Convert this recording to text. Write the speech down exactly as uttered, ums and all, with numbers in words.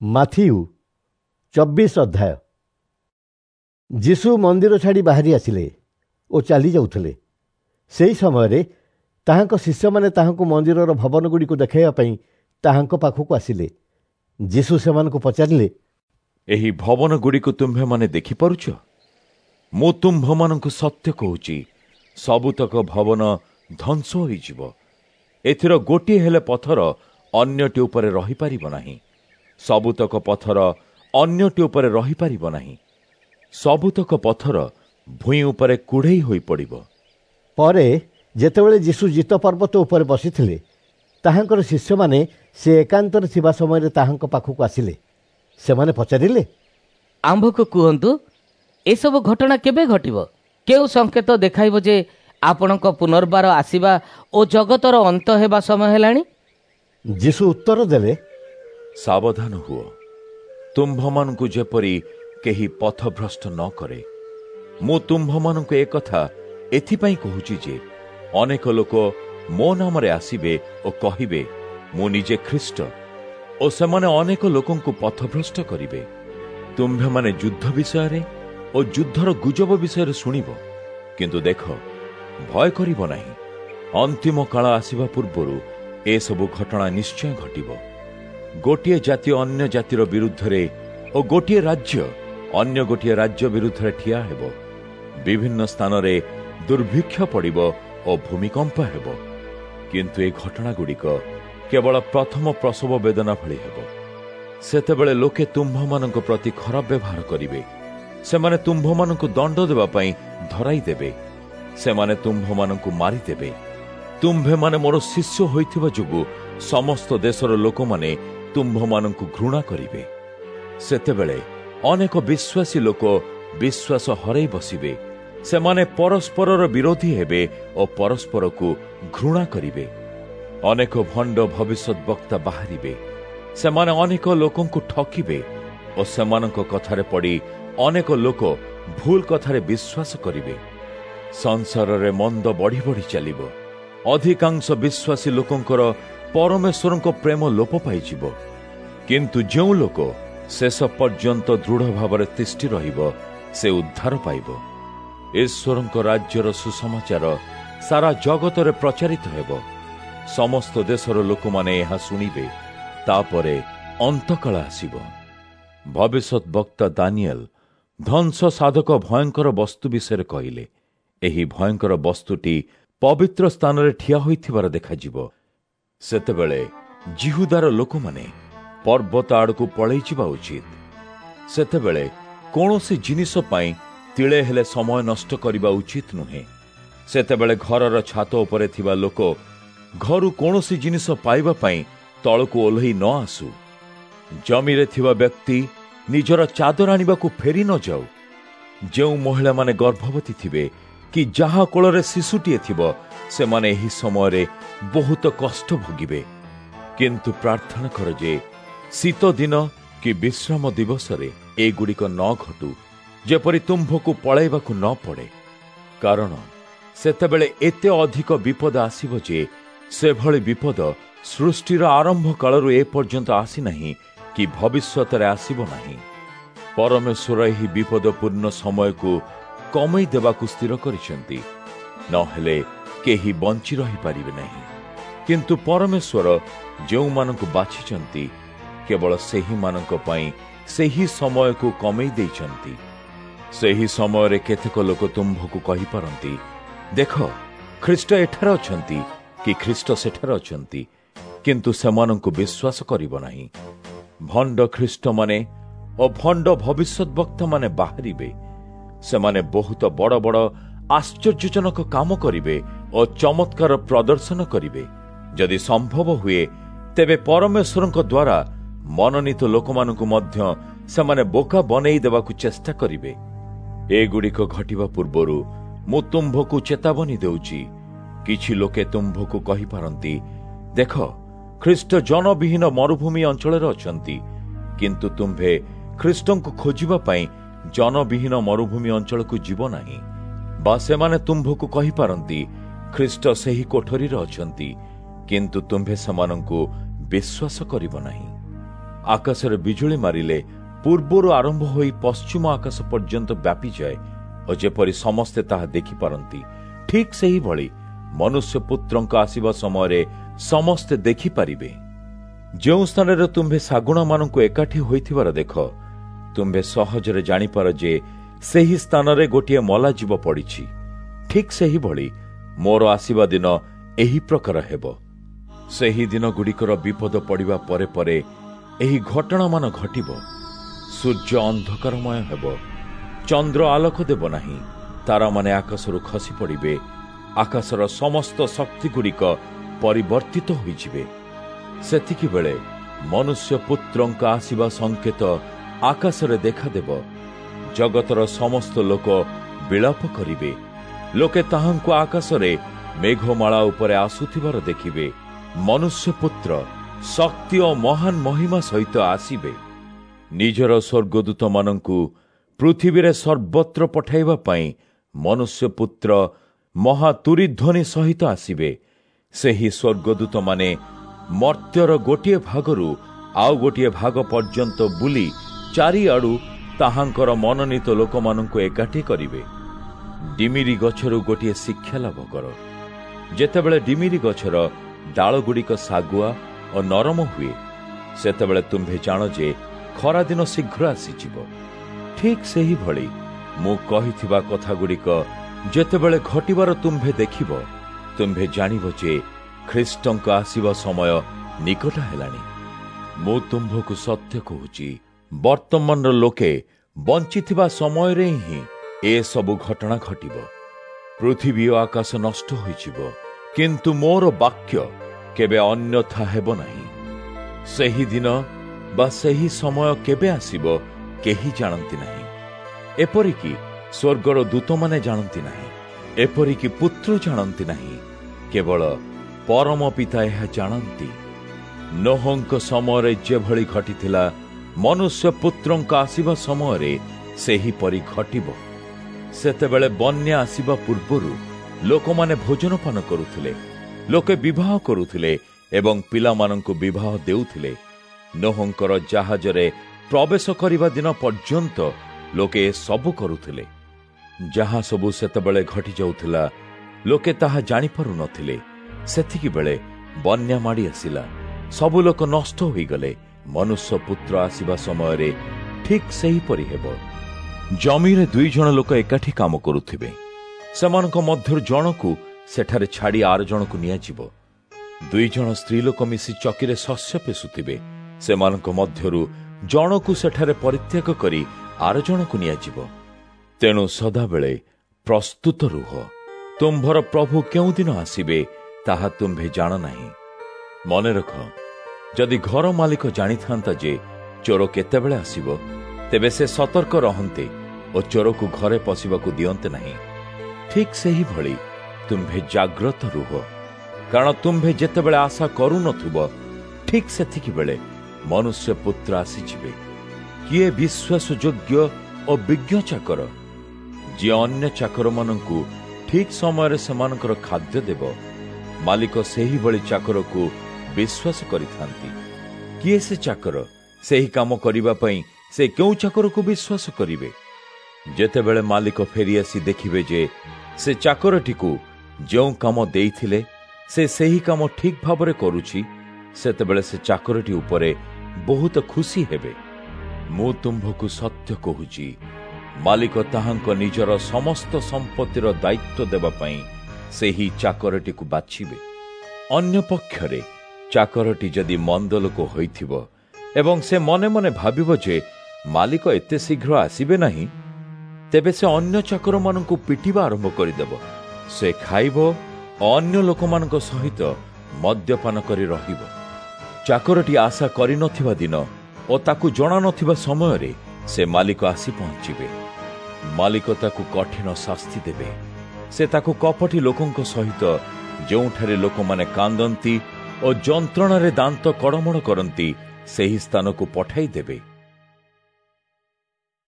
Matthew ଚବିଶ ଅଧ୍ୟାୟ। ଯୀଶୁ ମନ୍ଦିର ଛାଡ଼ି ବାହାରି ଆସିଲେ ଓ ଚାଲି ଯାଉଥିଲେ। ସେହି ସମୟରେ ତାହାଙ୍କ ଶିଷ୍ୟମାନେ ତାହାଙ୍କୁ ମନ୍ଦିରର ଭବନଗୁଡ଼ିକୁ ଦେଖାଇବା ପାଇଁ ତାହାଙ୍କ ପାଖକୁ ଆସିଲେ। ଯୀଶୁ ସେମାନଙ୍କୁ ପଚାରିଲେ, ଏହି ଭବନଗୁଡ଼ିକୁ ତୁମ୍ଭେମାନେ ଦେଖିପାରୁଛ? ମୁଁ ତୁମ୍ଭମାନଙ୍କୁ ସତ୍ୟ କହୁଛି, ସବୁତକ ଭବନ ଧ୍ୱଂସ ହୋଇଯିବ, ଏଥିର ଗୋଟିଏ ହେଲେ ପଥର ଅନ୍ୟଟି ଉପରେ ରହିପାରିବ ନାହିଁ। ସବୁତକ ପଥର ଅନ୍ୟଟି ଉପରେ ରହିପାରିବ ନାହିଁ। ସବୁତକ ପଥର ଭୂଇଁ ଉପରେ କୁଢ଼େଇ ହୋଇପଡ଼ିବ। ପରେ ଯେତେବେଳେ ଯୀଶୁ ଜିତ ପର୍ବତ ଉପରେ ବସିଥିଲେ, ତାହାଙ୍କର ଶିଷ୍ୟମାନେ ସେ ଏକାନ୍ତରେ ଥିବା ସମୟରେ ତାହାଙ୍କ ପାଖକୁ ଆସିଲେ। ସେମାନେ ପଚାରିଲେ, ଆମ୍ଭକୁ କୁହନ୍ତୁ, ଏସବୁ ଘଟଣା କେବେ ଘଟିବ? କେଉଁ ସଂକେତ ଦେଖାଇବ ଯେ ଆପଣଙ୍କ ପୁନର୍ବାର ଆସିବା ଓ ଜଗତର ଅନ୍ତ ହେବା ସମୟ ହେଲାଣି? ଯୀଶୁ ଉତ୍ତର ଦେଲେ, ସାବଧାନ ହୁଅ, ତୁମ୍ଭମାନଙ୍କୁ ଯେପରି କେହି ପଥଭ୍ରଷ୍ଟ ନ କରେ। ମୁଁ ତୁମ୍ଭମାନଙ୍କୁ ଏକଥା ଏଥିପାଇଁ କହୁଛି ଯେ ଅନେକ ଲୋକ ମୋ ନାମରେ ଆସିବେ ଓ କହିବେ, ମୁଁ ନିଜେ ଖ୍ରୀଷ୍ଟ, ଓ ସେମାନେ ଅନେକ ଲୋକଙ୍କୁ ପଥଭ୍ରଷ୍ଟ କରିବେ। ତୁମ୍ଭେମାନେ ଯୁଦ୍ଧ ବିଷୟରେ ଓ ଯୁଦ୍ଧର ଗୁଜବ ବିଷୟରେ ଶୁଣିବ, କିନ୍ତୁ ଦେଖ, ଭୟ କରିବ ନାହିଁ। ଅନ୍ତିମ କାଳ ଆସିବା ପୂର୍ବରୁ ଏସବୁ ଘଟଣା ନିଶ୍ଚୟ ଘଟିବ। ଗୋଟିଏ ଜାତି ଅନ୍ୟ ଜାତିର ବିରୁଦ୍ଧରେ ଓ ଗୋଟିଏ ରାଜ୍ୟ ଅନ୍ୟ ଗୋଟିଏ ରାଜ୍ୟ ବିରୁଦ୍ଧରେ ଠିଆ ହେବ। ବିଭିନ୍ନ ସ୍ଥାନରେ ଦୁର୍ଭିକ୍ଷ ପଡ଼ିବ ଓ ଭୂମିକମ୍ପ ହେବ। କିନ୍ତୁ ଏ ଘଟଣାଗୁଡ଼ିକ କେବଳ ପ୍ରଥମ ପ୍ରସବ ବେଦନା ଭଳି ହେବ। ସେତେବେଳେ ଲୋକେ ତୁମ୍ଭମାନଙ୍କ ପ୍ରତି ଖରାପ ବ୍ୟବହାର କରିବେ। ସେମାନେ ତୁମ୍ଭମାନଙ୍କୁ ଦଣ୍ଡ ଦେବା ପାଇଁ ଧରାଇ ଦେବେ। ସେମାନେ ତୁମ୍ଭମାନଙ୍କୁ ମାରିଦେବେ। ତୁମ୍ଭେମାନେ ମୋର ଶିଷ୍ୟ ହୋଇଥିବା ଯୋଗୁଁ ସମସ୍ତ ଦେଶର ଲୋକମାନେ ତୁମ୍ଭମାନଙ୍କୁ ଘୃଣା କରିବେ। ସେତେବେଳେ ଅନେକ ବିଶ୍ୱାସୀ ଲୋକ ବିଶ୍ୱାସ ହରାଇ ବସିବେ। ସେମାନେ ପରସ୍ପରର ବିରୋଧୀ ହେବେ ଓ ପରସ୍ପରକୁ ଘୃଣା କରିବେ। ଅନେକ ଭଣ୍ଡ ଭବିଷ୍ୟତ ବକ୍ତା ବାହାରିବେ। ସେମାନେ ଅନେକ ଲୋକଙ୍କୁ ଠକିବେ ଓ ସେମାନଙ୍କ କଥାରେ ପଡ଼ି ଅନେକ ଲୋକ ଭୁଲ କଥାରେ ବିଶ୍ୱାସ କରିବେ। ସଂସାରରେ ମନ୍ଦ ବଢ଼ି ବଢ଼ି ଚାଲିବ। ଅଧିକାଂଶ ବିଶ୍ୱାସୀ ଲୋକଙ୍କର ପରମେଶ୍ୱରଙ୍କ ପ୍ରେମ ଲୋପ ପାଇଯିବ। କିନ୍ତୁ ଯେଉଁ ଲୋକ ଶେଷ ପର୍ଯ୍ୟନ୍ତ ଦୃଢ଼ ଭାବରେ ତିଷ୍ଠି ରହିବ, ସେ ଉଦ୍ଧାର ପାଇବ। ଈଶ୍ୱରଙ୍କ ରାଜ୍ୟର ସୁସମାଚାର ସାରା ଜଗତରେ ପ୍ରଚାରିତ ହେବ। ସମସ୍ତ ଦେଶର ଲୋକମାନେ ଏହା ଶୁଣିବେ। ତାପରେ ଅନ୍ତକାଳ ଆସିବ। ଭବିଷ୍ୟତ ବକ୍ତା ଦାନିଏଲ ଧ୍ୱଂସ ସାଧକ ଭୟଙ୍କର ବସ୍ତୁ ବିଷୟରେ କହିଲେ। ଏହି ଭୟଙ୍କର ବସ୍ତୁଟି ପବିତ୍ର ସ୍ଥାନରେ ଠିଆ ହୋଇଥିବାର ଦେଖାଯିବ। ସେତେବେଳେ ଜିହୁଦାର ଲୋକମାନେ ପର୍ବତ ଆଡ଼କୁ ପଳେଇ ଯିବା ଉଚିତ। ସେତେବେଳେ କୌଣସି ଜିନିଷ ପାଇଁ ତିଳେ ହେଲେ ସମୟ ନଷ୍ଟ କରିବା ଉଚିତ ନୁହେଁ। ସେତେବେଳେ ଘରର ଛାତ ଉପରେ ଥିବା ଲୋକ ଘରୁ କୌଣସି ଜିନିଷ ପାଇବା ପାଇଁ ତଳକୁ ଓହ୍ଲେଇ ନ ଆସୁ। ଜମିରେ ଥିବା ବ୍ୟକ୍ତି ନିଜର ଚାଦର ଆଣିବାକୁ ଫେରି ନ ଯାଉ। ଯେଉଁ ମହିଳାମାନେ ଗର୍ଭବତୀ ଥିବେ କି ଯାହା କୋଳରେ ଶିଶୁଟିଏ ଥିବ, ସେମାନେ ଏହି ସମୟରେ ବହୁତ କଷ୍ଟ ଭୋଗିବେ। କିନ୍ତୁ ପ୍ରାର୍ଥନା କର ଯେ ଶୀତ ଦିନ କି ବିଶ୍ରାମ ଦିବସରେ ଏଗୁଡ଼ିକ ନ ଘଟୁ, ଯେପରି ତୁମ୍ଭକୁ ପଳାଇବାକୁ ନ ପଡ଼େ। କାରଣ ସେତେବେଳେ ଏତେ ଅଧିକ ବିପଦ ଆସିବ ଯେ ସେଭଳି ବିପଦ ସୃଷ୍ଟିର ଆରମ୍ଭ କାଳରୁ ଏପର୍ଯ୍ୟନ୍ତ ଆସିନାହିଁ କି ଭବିଷ୍ୟତରେ ଆସିବ ନାହିଁ। ପରମେଶ୍ୱର ଏହି ବିପଦପୂର୍ଣ୍ଣ ସମୟକୁ କମେଇ ଦେବାକୁ ସ୍ଥିର କରିଛନ୍ତି, ନହେଲେ କେହି ବଞ୍ଚି ରହିପାରିବେ ନାହିଁ। କିନ୍ତୁ ପରମେଶ୍ୱର ଯେଉଁମାନଙ୍କୁ ବାଛିଛନ୍ତି, କେବଳ ସେହିମାନଙ୍କ ପାଇଁ ସେହି ସମୟକୁ କମେଇ ଦେଇଛନ୍ତି। ସେହି ସମୟରେ କେତେକ ଲୋକ ତୁମ୍ଭକୁ କହିପାରନ୍ତି, ଦେଖ, ଖ୍ରୀଷ୍ଟ ଏଠାରେ ଅଛନ୍ତି କି ଖ୍ରୀଷ୍ଟ ସେଠାରେ ଅଛନ୍ତି, କିନ୍ତୁ ସେମାନଙ୍କୁ ବିଶ୍ୱାସ କରିବ ନାହିଁ। ଭଣ୍ଡ ଖ୍ରୀଷ୍ଟମାନେ ଓ ଭଣ୍ଡ ଭବିଷ୍ୟତ ବକ୍ତାମାନେ ବାହାରିବେ। ସେମାନେ ବହୁତ ବଡ଼ ବଡ଼ ଆଶ୍ଚର୍ଯ୍ୟଜନକ କାମ କରିବେ ଓ ଚମତ୍କାର ପ୍ରଦର୍ଶନ କରିବେ। ଯଦି ସମ୍ଭବ ହୁଏ, ତେବେ ପରମେଶ୍ୱରଙ୍କ ଦ୍ୱାରା ମନୋନୀତ ଲୋକମାନଙ୍କୁ ମଧ୍ୟ ସେମାନେ ବୋକା ବନେଇ ଦେବାକୁ ଚେଷ୍ଟା କରିବେ। ଏଗୁଡ଼ିକ ଘଟିବା ପୂର୍ବରୁ ମୁଁ ତୁମ୍ଭକୁ ଚେତାବନୀ ଦେଉଛି। କିଛି ଲୋକେ ତୁମ୍ଭକୁ କହିପାରନ୍ତି, ଦେଖ, ଖ୍ରୀଷ୍ଟ ଜନବିହୀନ ମରୁଭୂମି ଅଞ୍ଚଳରେ ଅଛନ୍ତି। କିନ୍ତୁ ତୁମ୍ଭେ ଖ୍ରୀଷ୍ଟଙ୍କୁ ଖୋଜିବା ପାଇଁ ଜନବିହୀନ ମରୁଭୂମି ଅଞ୍ଚଳକୁ ଯିବ ନାହିଁ। ବା ସେମାନେ ତୁମ୍ଭକୁ କହିପାରନ୍ତି, ଖ୍ରୀଷ୍ଟ ସେହି କୋଠରୀରେ ଅଛନ୍ତି, କିନ୍ତୁ ତୁମ୍ଭେ ସେମାନଙ୍କୁ ବିଶ୍ୱାସ କରିବ ନାହିଁ। ଆକାଶରେ ବିଜୁଳି ମାରିଲେ ପୂର୍ବରୁ ଆରମ୍ଭ ହୋଇ ପଶ୍ଚିମ ଆକାଶ ପର୍ଯ୍ୟନ୍ତ ବ୍ୟାପିଯାଏ ଓ ଯେପରି ସମସ୍ତେ ତାହା ଦେଖିପାରନ୍ତି, ଠିକ୍ ସେହିଭଳି ମନୁଷ୍ୟ ପୁତ୍ରଙ୍କ ଆସିବା ସମୟରେ ସମସ୍ତେ ଦେଖିପାରିବେ। ଯେଉଁ ସ୍ଥାନରେ ତୁମ୍ଭେ ଶାଗୁଣାମାନଙ୍କୁ ଏକାଠି ହୋଇଥିବାର ଦେଖ, ତୁମ୍ଭେ ସହଜରେ ଜାଣିପାର ଯେ ସେହି ସ୍ଥାନରେ ଗୋଟିଏ ମଲା ଜୀବ ପଡ଼ିଛି। ଠିକ୍ ସେହିଭଳି ମୋର ଆସିବା ଦିନ ଏହି ପ୍ରକାର ହେବ। ସେହି ଦିନଗୁଡ଼ିକର ବିପଦ ପଡ଼ିବା ପରେ ପରେ ଏହି ଘଟଣାମାନ ଘଟିବ। ସୂର୍ଯ୍ୟ ଅନ୍ଧକାରମୟ ହେବ, ଚନ୍ଦ୍ର ଆଲୋକ ଦେବ ନାହିଁ, ତାରାମାନେ ଆକାଶରୁ ଖସି ପଡ଼ିବେ, ଆକାଶର ସମସ୍ତ ଶକ୍ତିଗୁଡ଼ିକ ପରିବର୍ତ୍ତିତ ହୋଇଯିବେ। ସେତିକିବେଳେ ମନୁଷ୍ୟ ପୁତ୍ରଙ୍କ ଆସିବା ସଂକେତ ଆକାଶରେ ଦେଖାଦେବ। ଜଗତର ସମସ୍ତ ଲୋକ ବିଳାପ କରିବେ। ଲୋକେ ତାହାଙ୍କୁ ଆକାଶରେ ମେଘମାଳା ଉପରେ ଆସୁଥିବାର ଦେଖିବେ। ମନୁଷ୍ୟ ପୁତ୍ର ଶକ୍ତି ଓ ମହାନ ମହିମା ସହିତ ଆସିବେ। ନିଜର ସ୍ୱର୍ଗଦୂତମାନଙ୍କୁ ପୃଥିବୀରେ ସର୍ବତ୍ର ପଠାଇବା ପାଇଁ ମନୁଷ୍ୟ ପୁତ୍ର ମହାତୁରୀଧ୍ୱନି ସହିତ ଆସିବେ। ସେହି ସ୍ୱର୍ଗଦୂତମାନେ ମର୍ତ୍ତ୍ୟର ଗୋଟିଏ ଭାଗରୁ ଆଉ ଗୋଟିଏ ଭାଗ ପର୍ଯ୍ୟନ୍ତ ବୁଲି ଚାରିଆଡ଼ୁ ତାହାଙ୍କର ମନୋନୀତ ଲୋକମାନଙ୍କୁ ଏକାଠି କରିବେ। ଡିମିରି ଗଛରୁ ଗୋଟିଏ ଶିକ୍ଷା ଲାଭ କର। ଯେତେବେଳେ ଡିମିରି ଗଛର ଡାଳଗୁଡ଼ିକ ଶାଗୁଆ ଓ ନରମ ହୁଏ, ସେତେବେଳେ ତୁମ୍ଭେ ଜାଣ ଯେ ଖରାଦିନ ଶୀଘ୍ର ଆସିଯିବ। ଠିକ୍ ସେହିଭଳି ମୁଁ କହିଥିବା କଥାଗୁଡ଼ିକ ଯେତେବେଳେ ଘଟିବାର ତୁମ୍ଭେ ଦେଖିବ, ତୁମ୍ଭେ ଜାଣିବ ଯେ ଖ୍ରୀଷ୍ଟଙ୍କ ଆସିବା ସମୟ ନିକଟ ହେଲାଣି। ମୁଁ ତୁମ୍ଭକୁ ସତ୍ୟ କହୁଛି, ବର୍ତ୍ତମାନର ଲୋକେ ବଞ୍ଚିଥିବା ସମୟରେ ହିଁ ଏସବୁ ଘଟଣା ଘଟିବ। ପୃଥିବୀ ଓ ଆକାଶ ନଷ୍ଟ ହୋଇଯିବ, କିନ୍ତୁ ମୋର ବାକ୍ୟ କେବେ ଅନ୍ୟଥା ହେବ ନାହିଁ। ସେହି ଦିନ ବା ସେହି ସମୟ କେବେ ଆସିବ କେହି ଜାଣନ୍ତି ନାହିଁ, ଏପରିକି ସ୍ୱର୍ଗର ଦୂତମାନେ ଜାଣନ୍ତି ନାହିଁ, ଏପରିକି ପୁତ୍ର ଜାଣନ୍ତି ନାହିଁ, କେବଳ ପରମ ପିତା ଏହା ଜାଣନ୍ତି। ନୋହଙ୍କ ସମୟରେ ଯେଭଳି ଘଟିଥିଲା, ମନୁଷ୍ୟ ପୁତ୍ରଙ୍କ ଆସିବା ସମୟରେ ସେହିପରି ଘଟିବ। ସେତେବେଳେ ବନ୍ୟା ଆସିବା ପୂର୍ବରୁ ଲୋକମାନେ ଭୋଜନ ପାନ କରୁଥିଲେ, ଲୋକେ ବିବାହ କରୁଥିଲେ ଏବଂ ପିଲାମାନଙ୍କୁ ବିବାହ ଦେଉଥିଲେ। ନୋହଙ୍କର ଜାହାଜରେ ପ୍ରବେଶ କରିବା ଦିନ ପର୍ଯ୍ୟନ୍ତ ଲୋକେ ସବୁ କରୁଥିଲେ। ଯାହା ସବୁ ସେତେବେଳେ ଘଟିଯାଉଥିଲା, ଲୋକେ ତାହା ଜାଣିପାରୁନଥିଲେ। ସେତିକିବେଳେ ବନ୍ୟା ମାଡ଼ି ଆସିଲା, ସବୁ ଲୋକ ନଷ୍ଟ ହୋଇଗଲେ। ମନୁଷ୍ୟ ପୁତ୍ର ଆସିବା ସମୟରେ ଠିକ୍ ସେହିପରି ହେବ। ଜମିରେ ଦୁଇ ଜଣ ଲୋକ ଏକାଠି କାମ କରୁଥିବେ, ସେମାନଙ୍କ ମଧ୍ୟରୁ ଜଣକୁ ସେଠାରେ ଛାଡ଼ି ଆର ଜଣକୁ ନିଆଯିବ। ଦୁଇ ଜଣ ସ୍ତ୍ରୀ ଲୋକ ମିଶି ଚକିରେ ଶସ୍ୟ ପେଷୁଥିବେ, ସେମାନଙ୍କ ମଧ୍ୟରୁ ଜଣକୁ ସେଠାରେ ପରିତ୍ୟାଗ କରି ଆର ଜଣକୁ ନିଆଯିବ। ତେଣୁ ସଦାବେଳେ ପ୍ରସ୍ତୁତ ରୁହ, ତୁମ୍ଭର ପ୍ରଭୁ କେଉଁଦିନ ଆସିବେ ତାହା ତୁମ୍ଭେ ଜାଣ ନାହିଁ। ମନେ ରଖ, ଯଦି ଘର ମାଲିକ ଜାଣିଥାନ୍ତା ଯେ ଚୋର କେତେବେଳେ ଆସିବ, ତେବେ ସେ ସତର୍କ ରହନ୍ତେ ଓ ଚୋରକୁ ଘରେ ପଶିବାକୁ ଦିଅନ୍ତେ ନାହିଁ। ଠିକ୍ ସେହିଭଳି ତୁମ୍ଭେ ଜାଗ୍ରତ ରୁହ, କାରଣ ତୁମ୍ଭେ ଯେତେବେଳେ ଆଶା କରୁନଥିବ, ଠିକ୍ ସେତିକିବେଳେ ମନୁଷ୍ୟ ପୁତ୍ର ଆସିଯିବେ। କିଏ ବିଶ୍ୱାସଯୋଗ୍ୟ ଓ ବିଜ୍ଞ ଚାକର, ଯିଏ ଅନ୍ୟ ଚାକରମାନଙ୍କୁ ଠିକ୍ ସମୟରେ ସେମାନଙ୍କର ଖାଦ୍ୟ ଦେବ। ମାଲିକ ସେହିଭଳି ଚାକରକୁ ବିଶ୍ୱାସ କରିଥାନ୍ତି। କିଏ ସେ ଚାକର? ସେହି କାମ କରିବା ପାଇଁ ସେ କେଉଁ ଚାକରକୁ ବିଶ୍ୱାସ କରିବେ? ଯେତେବେଳେ ମାଲିକ ଫେରିଆସି ଦେଖିବେ ଯେ ସେ ଚାକରଟିକୁ ଯେଉଁ କାମ ଦେଇଥିଲେ ସେ ସେହି କାମ ଠିକ୍ ଭାବରେ କରୁଛି, ସେତେବେଳେ ସେ ଚାକରଟି ଉପରେ ବହୁତ ଖୁସି ହେବେ। ମୁଁ ତୁମ୍ଭକୁ ସତ୍ୟ କହୁଛି, ମାଲିକ ତାହାଙ୍କ ନିଜର ସମସ୍ତ ସମ୍ପତ୍ତିର ଦାୟିତ୍ୱ ଦେବା ପାଇଁ ସେହି ଚାକରଟିକୁ ବାଛିବେ। ଅନ୍ୟ ପକ୍ଷରେ ଚାକରଟି ଯଦି ମନ୍ଦ ଲୋକ ହୋଇଥିବ ଏବଂ ସେ ମନେ ମନେ ଭାବିବ ଯେ ମାଲିକ ଏତେ ଶୀଘ୍ର ଆସିବେ ନାହିଁ, ତେବେ ସେ ଅନ୍ୟ ଚାକରମାନଙ୍କୁ ପିଟିବା ଆରମ୍ଭ କରିଦେବ। ସେ ଖାଇବ ଓ ଅନ୍ୟ ଲୋକମାନଙ୍କ ସହିତ ମଦ୍ୟପାନ କରି ରହିବ। ଚାକରଟି ଆଶା କରିନଥିବା ଦିନ ଓ ତାକୁ ଜଣାନଥିବା ସମୟରେ ସେ ମାଲିକ ଆସି ପହଞ୍ଚିବେ। ମାଲିକ ତାକୁ କଠିନ ଶାସ୍ତି ଦେବେ। ସେ ତାକୁ କପଟୀ ଲୋକଙ୍କ ସହିତ, ଯେଉଁଠାରେ ଲୋକମାନେ କାନ୍ଦନ୍ତି ଓ ଯନ୍ତ୍ରଣାରେ ଦାନ୍ତ କଡ଼ମଡ଼ କରନ୍ତି, ସେହି ସ୍ଥାନକୁ ପଠାଇ ଦେବେ।